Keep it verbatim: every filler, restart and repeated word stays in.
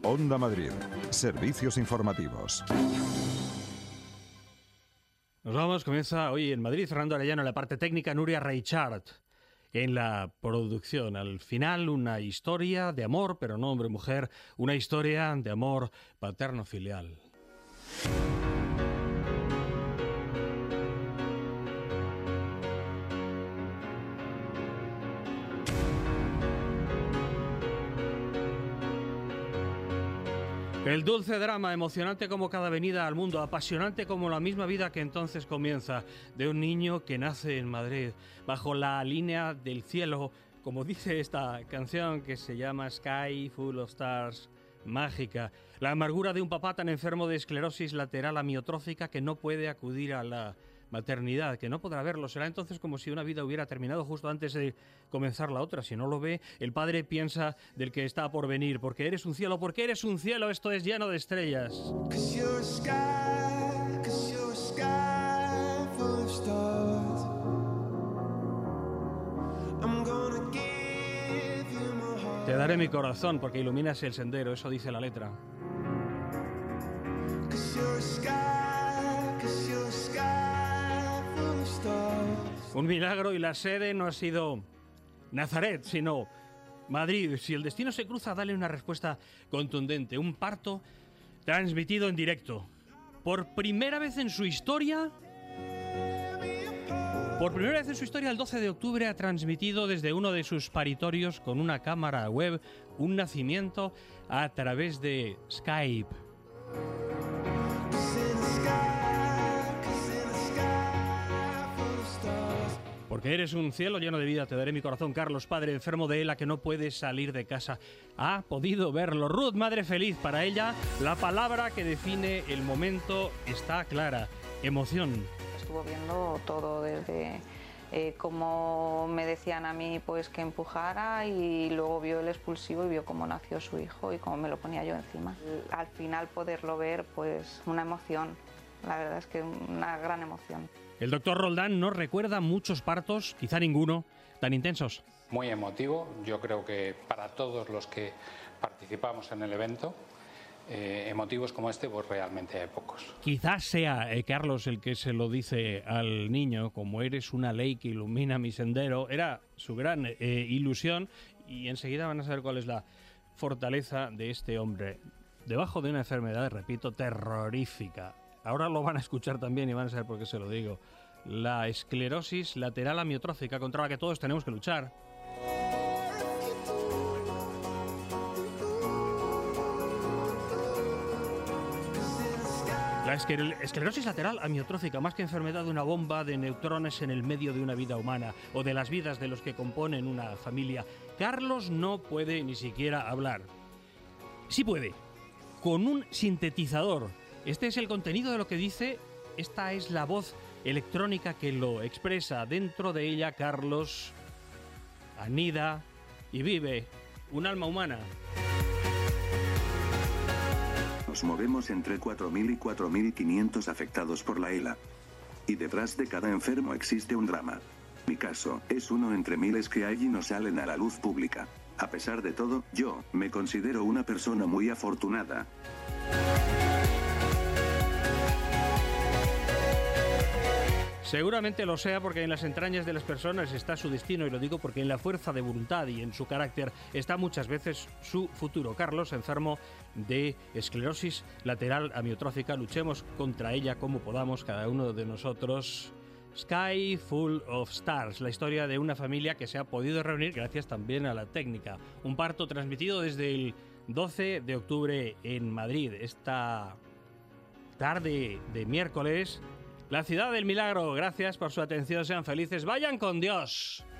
Onda Madrid. Servicios informativos. Nos vamos, comienza hoy en Madrid, Fernando Arellano en la parte técnica, Nuria Reichart en la producción. Al final, una historia de amor, pero no hombre-mujer, una historia de amor paterno-filial. El dulce drama, emocionante como cada venida al mundo, apasionante como la misma vida que entonces comienza, de un niño que nace en Madrid, bajo la línea del cielo, como dice esta canción que se llama Sky Full of Stars, mágica. La amargura de un papá tan enfermo de esclerosis lateral amiotrófica que no puede acudir a la maternidad, que no podrá verlo. Será entonces como si una vida hubiera terminado justo antes de comenzar la otra. Si no lo ve, el padre piensa del que está por venir. Porque eres un cielo, porque eres un cielo, esto es lleno de estrellas. Te daré mi corazón porque iluminas el sendero, eso dice la letra. Un milagro, y la sede no ha sido Nazaret, sino Madrid. Si el destino se cruza, dale una respuesta contundente. Un parto transmitido en directo. Por primera vez en su historia, por primera vez en su historia, el doce de octubre ha transmitido desde uno de sus paritorios con una cámara web un nacimiento a través de Skype. Porque eres un cielo lleno de vida, te daré mi corazón. Carlos, padre enfermo de ELA que no puede salir de casa, ha podido verlo. Ruth, madre feliz, para ella la palabra que define el momento está clara: emoción. Estuvo viendo todo, desde eh, cómo me decían a mí pues que empujara, y luego vio el expulsivo y vio cómo nació su hijo y cómo me lo ponía yo encima. Al final poderlo ver, pues una emoción, la verdad es que una gran emoción. El doctor Roldán nos recuerda muchos partos, quizá ninguno, tan intensos. Muy emotivo, yo creo que para todos los que participamos en el evento, eh, emotivos como este, pues realmente hay pocos. Quizás sea eh, Carlos el que se lo dice al niño, como eres una ley que ilumina mi sendero, era su gran eh, ilusión, y enseguida van a saber cuál es la fortaleza de este hombre, debajo de una enfermedad, repito, terrorífica. Ahora lo van a escuchar también y van a saber por qué se lo digo. La esclerosis lateral amiotrófica, contra la que todos tenemos que luchar. La esclerosis lateral amiotrófica, más que enfermedad de una bomba de neutrones en el medio de una vida humana o de las vidas de los que componen una familia. Carlos no puede ni siquiera hablar. Sí puede, con un sintetizador. Este es el contenido de lo que dice, esta es la voz electrónica que lo expresa. Dentro de ella, Carlos anida y vive un alma humana. Nos movemos entre cuatro mil y cuatro mil quinientos afectados por la ELA. Y detrás de cada enfermo existe un drama. Mi caso es uno entre miles que hay y no salen a la luz pública. A pesar de todo, yo me considero una persona muy afortunada. Seguramente lo sea, porque en las entrañas de las personas está su destino, y lo digo porque en la fuerza de voluntad y en su carácter está muchas veces su futuro. Carlos, enfermo de esclerosis lateral amiotrófica, luchemos contra ella como podamos cada uno de nosotros. Sky Full of Stars, la historia de una familia que se ha podido reunir gracias también a la técnica. Un parto transmitido desde el doce de octubre en Madrid. Esta tarde de miércoles, la ciudad del milagro. Gracias por su atención, sean felices, vayan con Dios.